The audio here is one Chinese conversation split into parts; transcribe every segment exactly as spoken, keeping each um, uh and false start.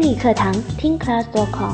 语课堂听 class 点 com。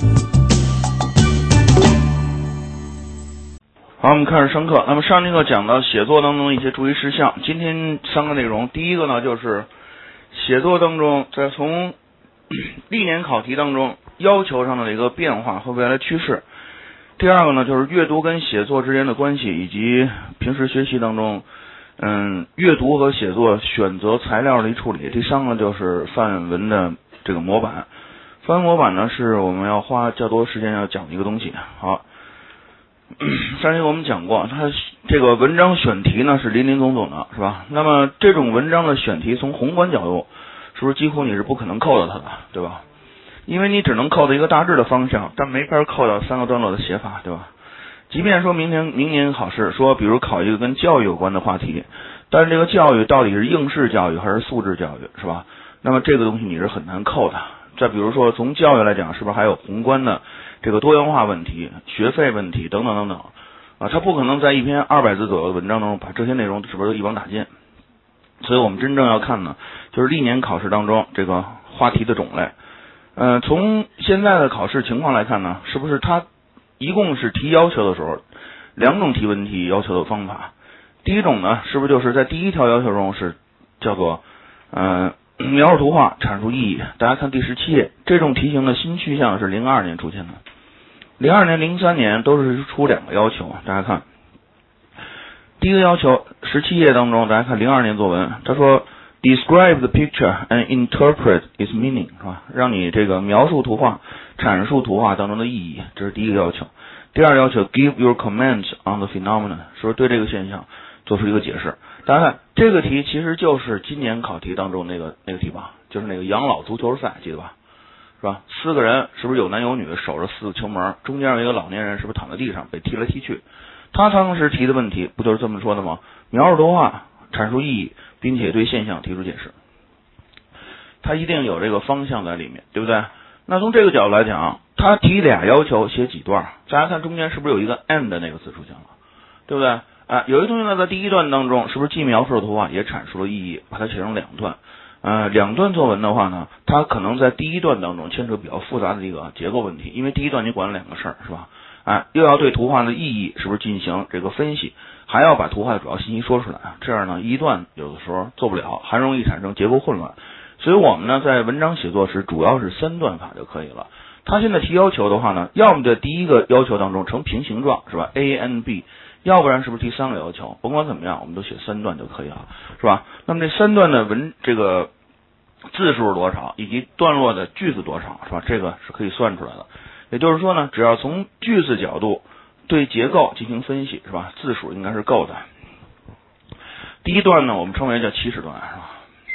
好，我们开始上课。那么上节课讲到写作当中的一些注意事项，今天三个内容。第一个呢，就是写作当中在从历年考题当中要求上的一个变化和未来趋势。第二个呢，就是阅读跟写作之间的关系，以及平时学习当中嗯，阅读和写作选择材料的一处理。第三个就是范文的这个模板。范文模板呢，是我们要花较多时间要讲的一个东西。好，上节我们讲过，它这个文章选题呢是林林总总的，是吧？那么这种文章的选题，从宏观角度，是不是几乎你是不可能扣到它的，对吧？因为你只能扣到一个大致的方向，但没法扣到三个段落的写法，对吧？即便说明年明年考试说，比如考一个跟教育有关的话题，但是这个教育到底是应试教育还是素质教育，是吧？那么这个东西你是很难扣的。再比如说从教育来讲，是不是还有宏观的这个多元化问题、学费问题等等等等啊？他不可能在一篇二百字左右的文章当中把这些内容是不是都一网打尽？所以我们真正要看呢，就是历年考试当中这个话题的种类。呃，从现在的考试情况来看呢，是不是它一共是提要求的时候，两种提问题要求的方法。第一种呢，是不是就是在第一条要求中是叫做呃描述图画，阐述意义。大家看第十七页，这种题型的新趋向是零二年出现的，零二年、零三年都是出两个要求。大家看第一个要求，十七页当中，大家看零二年作文，他说 Describe the picture and interpret its meaning， 是吧？让你这个描述图画，阐述图画当中的意义，这是第一个要求。第二个要求 Give your comments on the phenomenon， 说对这个现象做出一个解释。大家看这个题其实就是今年考题当中那个那个题吧，就是那个养老足球赛，记得吧？是吧？四个人是不是有男有女守着四个球门，中间有一个老年人是不是躺在地上被踢来踢去？他当时提的问题不就是这么说的吗？描述图画，阐述意义，并且对现象提出解释。他一定有这个方向在里面，对不对？那从这个角度来讲，他提俩要求写几段？大家看中间是不是有一个 and 那个词出现了，对不对？啊，有一同学呢在第一段当中是不是既描述了图画也阐述了意义，把它写成两段。呃，两段作文的话呢，它可能在第一段当中牵扯比较复杂的一个结构问题，因为第一段你管了两个事儿，是吧？哎，又要对图画的意义是不是进行这个分析，还要把图画的主要信息说出来，这样呢一段有的时候做不了，还容易产生结构混乱。所以我们呢在文章写作时主要是三段法就可以了。他现在提要求的话呢，要么在第一个要求当中成平行状，是吧 ？A and B， 要不然是不是第三个要求？甭管怎么样，我们都写三段就可以了，是吧？那么这三段的文这个字数是多少，以及段落的句子多少，是吧？这个是可以算出来的。也就是说呢，只要从句子角度对结构进行分析，是吧？字数应该是够的。第一段呢，我们称为叫起始段，是吧？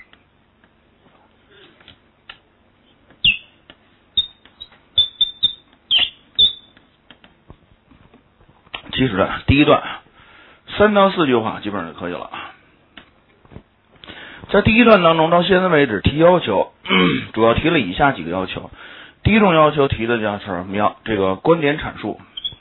起始段，第一段三到四句话基本上就可以了。在第一段当中，到现在为止提要求，主要提了以下几个要求。第一种要求提的就是描这个观点阐述。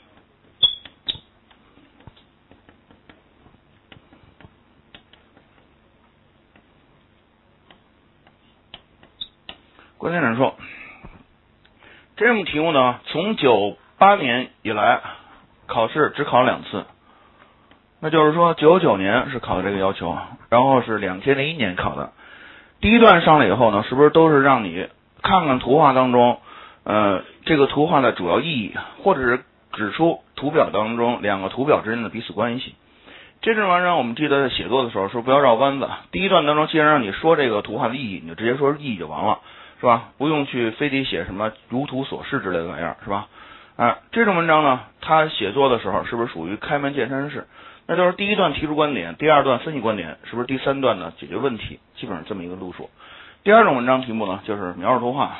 观点阐述这种题目呢，从九八年以来考试只考了两次，那就是说九九年是考的这个要求，然后是两千零一年考的。第一段上来以后呢，是不是都是让你看看图画当中呃这个图画的主要意义，或者是指出图表当中两个图表之间的彼此关系？这种玩意儿我们记得在写作的时候说不要绕弯子。第一段当中既然让你说这个图画的意义，你就直接说意义就完了，是吧？不用去非得写什么如图所示之类的玩意儿，是吧？啊，这种文章呢，它写作的时候是不是属于开门见山式？那就是第一段提出观点，第二段分析观点，是不是第三段呢解决问题？基本上这么一个路数。第二种文章题目呢，就是描述图画。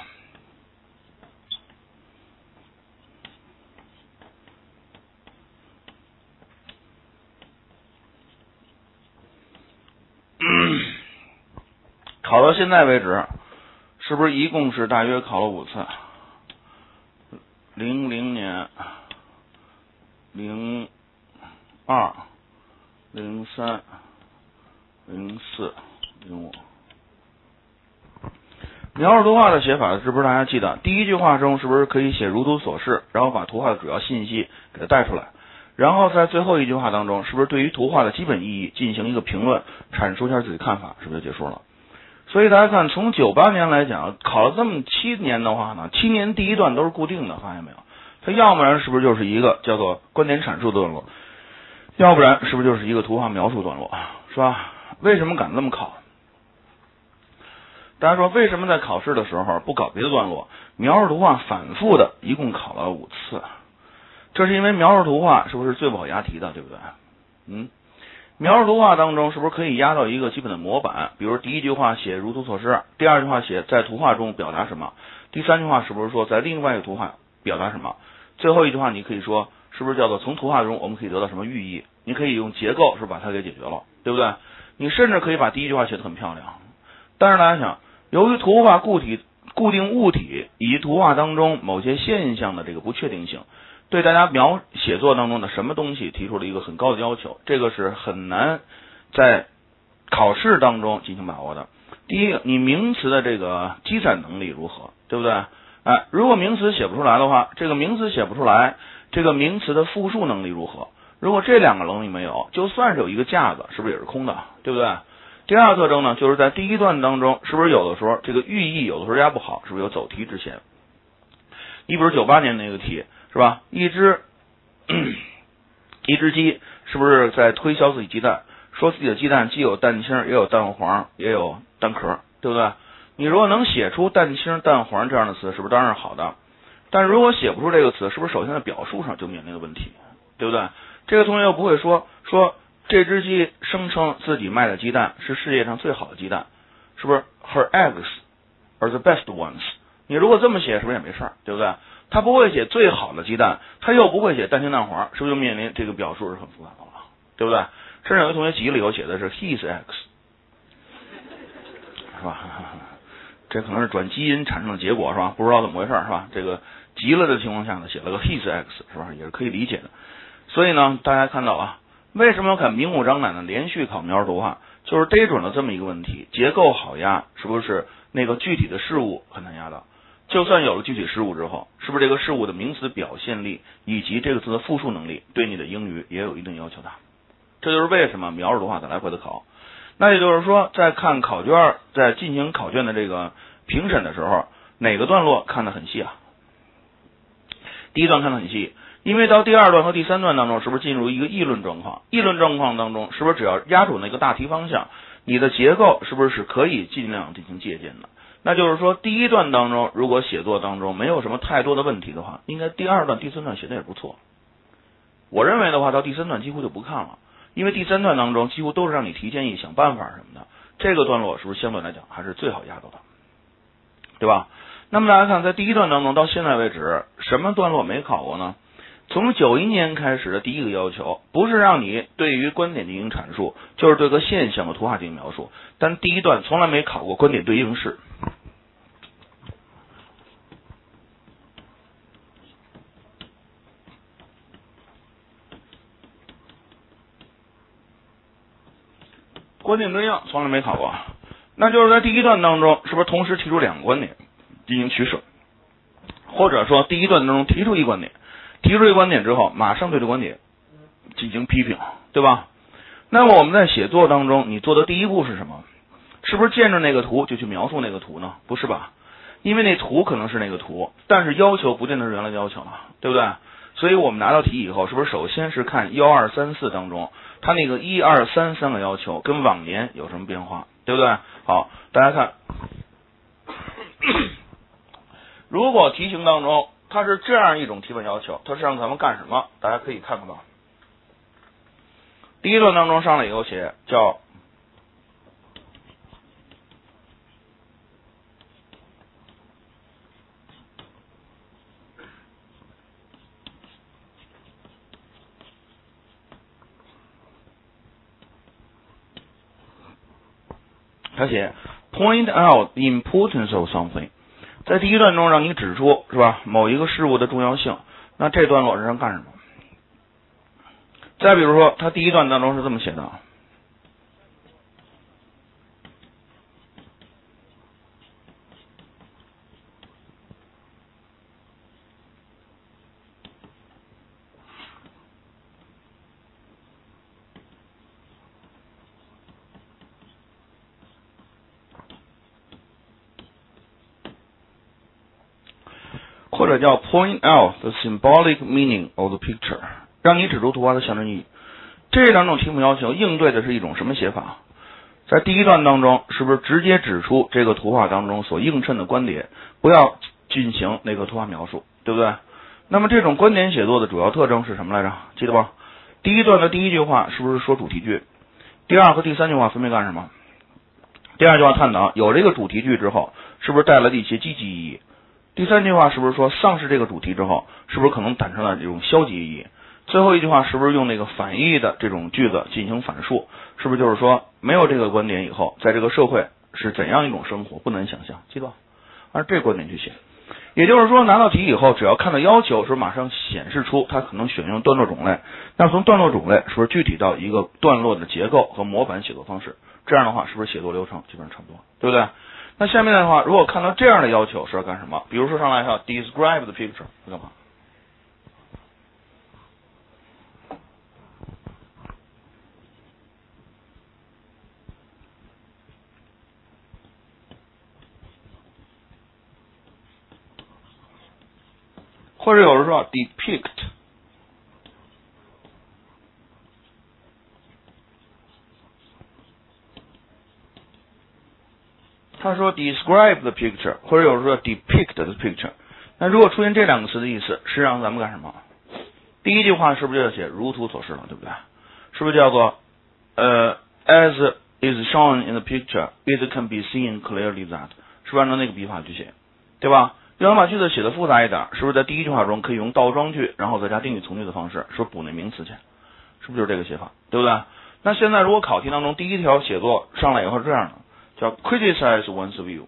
考到现在为止，是不是一共是大约考了五次？零零年、零二、零三、零四、零五。 描述图画的写法是不是大家记得？第一句话中是不是可以写如图所示，然后把图画的主要信息给它带出来，然后在最后一句话当中，是不是对于图画的基本意义进行一个评论，阐述一下自己看法，是不是就结束了？所以大家看，从九八年来讲，考了这么七年的话呢，七年第一段都是固定的，发现没有？它要不然是不是就是一个叫做观点阐述段落，要不然是不是就是一个图画描述段落，是吧？为什么敢这么考？大家说为什么在考试的时候不搞别的段落，描述图画反复的一共考了五次？这是因为描述图画是不是最不好押题的，对不对？嗯，描述图画当中是不是可以押到一个基本的模板？比如第一句话写如图所示，第二句话写在图画中表达什么，第三句话是不是说在另外一个图画表达什么，最后一句话你可以说是不是叫做从图画中我们可以得到什么寓意？你可以用结构是把它给解决了，对不对？你甚至可以把第一句话写得很漂亮，但是大家想，由于图画固体固定物体以及图画当中某些现象的这个不确定性，对大家描写作当中的什么东西提出了一个很高的要求，这个是很难在考试当中进行把握的。第一个，你名词的这个积攒能力如何，对不对？哎，如果名词写不出来的话，这个名词写不出来，这个名词的复数能力如何？如果这两个能力没有，就算是有一个架子，是不是也是空的，对不对？第二个特征呢，就是在第一段当中，是不是有的时候这个寓意有的时候押不好，是不是有走题之嫌？你比如九八年那个题，是吧？一只一只鸡是不是在推销自己鸡蛋，说自己的鸡蛋既有蛋清也有蛋黄也有蛋壳，对不对？你如果能写出蛋清蛋黄这样的词，是不是当然是好的？但如果写不出这个词，是不是首先在表述上就面临了问题，对不对？这个同学又不会说说这只鸡声称自己卖的鸡蛋是世界上最好的鸡蛋，是不是 her eggs are the best ones？ 你如果这么写，是不是也没事儿，对不对？他不会写最好的鸡蛋，他又不会写蛋清蛋黄，是不是就面临这个表述是很复杂的了，对不对？甚至有的同学急了以后写的是 his eggs， 是吧？这可能是转基因产生的结果，是吧？不知道怎么回事，是吧？这个急了的情况下呢，写了个 his eggs， 是吧？也是可以理解的。所以呢，大家看到啊，为什么敢明目张胆的连续考描述图画，就是逮准了这么一个问题，结构好押，是不是那个具体的事物很难押到？就算有了具体事物之后，是不是这个事物的名词表现力以及这个词的复数能力对你的英语也有一定要求的？这就是为什么描述图画的来回的考。那也就是说，在看考卷，在进行考卷的这个评审的时候，哪个段落看得很细啊？第一段看得很细，因为到第二段和第三段当中，是不是进入一个议论状况？议论状况当中，是不是只要压住那个大题方向，你的结构是不是是可以尽量进行借鉴的？那就是说，第一段当中，如果写作当中没有什么太多的问题的话，应该第二段、第三段写的也不错。我认为的话，到第三段几乎就不看了，因为第三段当中几乎都是让你提建议、想办法什么的。这个段落是不是相对来讲还是最好压到的，对吧？那么大家看，在第一段当中到现在为止，什么段落没考过呢？从九一年开始的第一个要求，不是让你对于观点进行阐述，就是对个现象的图画进行描述。但第一段从来没考过观点对应式。观点对应从来没考过，那就是在第一段当中，是不是同时提出两个观点进行取舍？或者说第一段当中提出一观点，提出一观点之后，马上对这观点进行批评，对吧？那么我们在写作当中，你做的第一步是什么？是不是见着那个图就去描述那个图呢？不是吧？因为那图可能是那个图，但是要求不见得是原来的要求了，对不对？所以我们拿到题以后，是不是首先是看一二三四当中，它那个一二三三个要求跟往年有什么变化，对不对？好，大家看，如果题型当中它是这样一种提问要求，它是让咱们干什么？大家可以看到，第一段当中上来以后写叫他写 point out the importance of something， 在第一段中让你指出，是吧，某一个事物的重要性。那这段落是让干什么？再比如说，他第一段当中是这么写的或者叫 point out the symbolic meaning of the picture， 让你指出图画的象征意义。这两种题目要求应对的是一种什么写法？在第一段当中，是不是直接指出这个图画当中所映衬的观点，不要进行那个图画描述，对不对？那么这种观点写作的主要特征是什么来着？记得吧？第一段的第一句话是不是说主题句？第二和第三句话分别干什么？第二句话探讨有这个主题句之后，是不是带来的一些积极意义？第三句话是不是说丧失这个主题之后，是不是可能产生了这种消极意义？最后一句话是不是用那个反义的这种句子进行反述？是不是就是说没有这个观点以后，在这个社会是怎样一种生活，不能想象，记得吧？按这个观点去写。也就是说，拿到题以后，只要看到要求，是马上显示出它可能选用段落种类。那从段落种类，是不是具体到一个段落的结构和模板写作方式？这样的话，是不是写作流程基本上差不多，对不对？那下面的话，如果看到这样的要求是要干什么？比如说上来要 describe the picture， 是干嘛？或者有人说 depict， 他说 describe the picture， 或者有人说 depict the picture。那如果出现这两个词的意思，是让咱们干什么？第一句话是不是就要写如图所示了，对不对？是不是叫做呃 as is shown in the picture, it can be seen clearly that， 是不是按照那个笔法去写，对吧？要想把句子写的复杂一点，是不是在第一句话中可以用倒装句，然后再加定语从句的方式，是不是补那名词去？是不是就是这个写法，对不对？那现在如果考题当中第一条写作上来以后是这样的，叫 criticize one's view。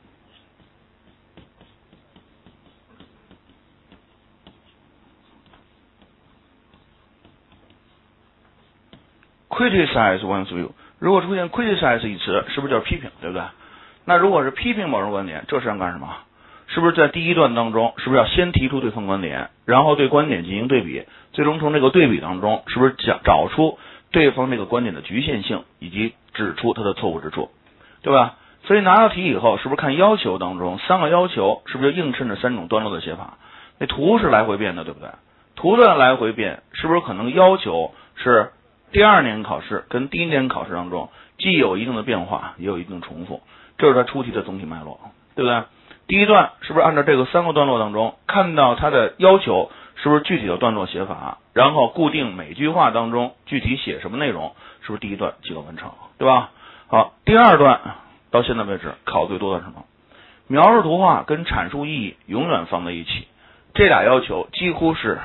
criticize one's view， 如果出现 criticize 一词，是不是就是批评，对不对？那如果是批评某种观点，这是要干什么？是不是在第一段当中，是不是要先提出对方观点，然后对观点进行对比，最终从这个对比当中，是不是找找出对方这个观点的局限性，以及指出它的错误之处，对吧？所以拿到题以后，是不是看要求当中三个要求，是不是就映衬着三种段落的写法？那图是来回变的，对不对？图的来回变，是不是可能要求是第二年考试跟第一年考试当中既有一定的变化，也有一定的重复，这是它出题的总体脉络，对不对？第一段是不是按照这个三个段落当中，看到它的要求是不是具体的段落写法，然后固定每句话当中具体写什么内容，是不是第一段即可完成，对吧？好，第二段到现在为止考最多的是什么？描述图画跟阐述意义永远放在一起，这俩要求几乎是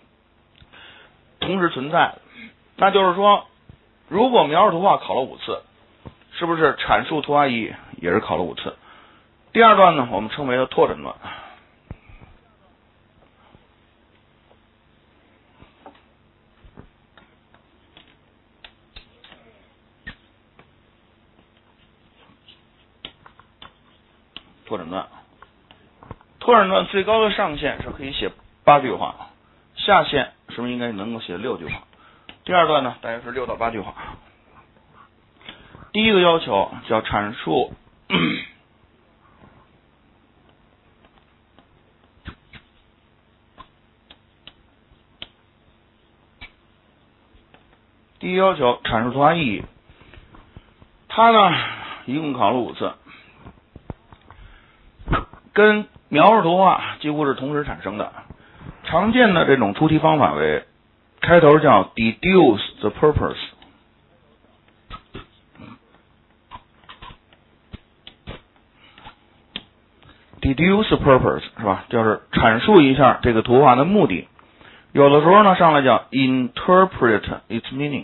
同时存在的。那就是说，如果描述图画考了五次，是不是阐述图画意义也是考了五次？第二段呢，我们称为了拓展段。拓展段，拓展段最高的上限是可以写八句话，下限是不是应该能够写六句话？第二段呢，大约是六到八句话。第一个要求叫阐述第一要求阐述图画意义，它呢一共考了五次，跟描述图画几乎是同时产生的。常见的这种出题方法为开头叫 deduce the purpose， deduce the purpose 是吧？就是阐述一下这个图画的目的。有的时候呢上来叫 interpret its meaning，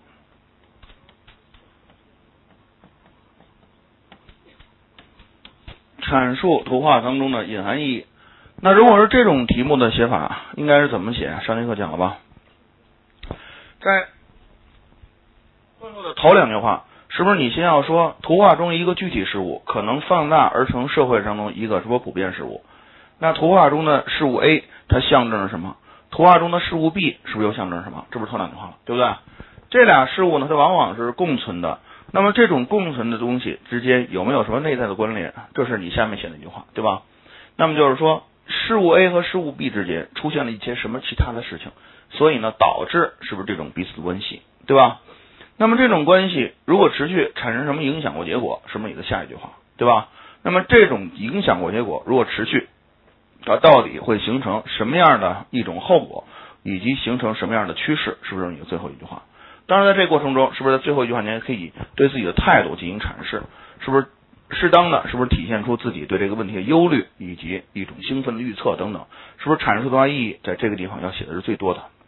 阐述图画当中的隐含意义。那如果是这种题目的写法，应该是怎么写？上节课讲了吧？在段落的头两句话，是不是你先要说图画中一个具体事物可能放大而成社会上中一个什么普遍事物？那图画中的事物 A 它象征着什么？图画中的事物 B 是不是又象征着什么？这不是头两句话了，对不对？这俩事物呢，它往往是共存的。那么这种共存的东西之间有没有什么内在的关联？这是你下面写的一句话，对吧？那么就是说， 事物 A 和事物 B 之间出现了一些什么其他的事情，所以呢导致是不是这种彼此的关系，对吧？那么这种关系如果持续产生什么影响过结果，是不是你的下一句话，对吧？那么这种影响过结果如果持续，它到底会形成什么样的一种后果，以及形成什么样的趋势，是不是你的最后一句话？当然在这个过程中，是不是在最后一句话你还可以对自己的态度进行阐释，是不是适当的，是不是体现出自己对这个问题的忧虑以及一种兴奋的预测等等，是不是阐述的话意义在这个地方要写的是最多的。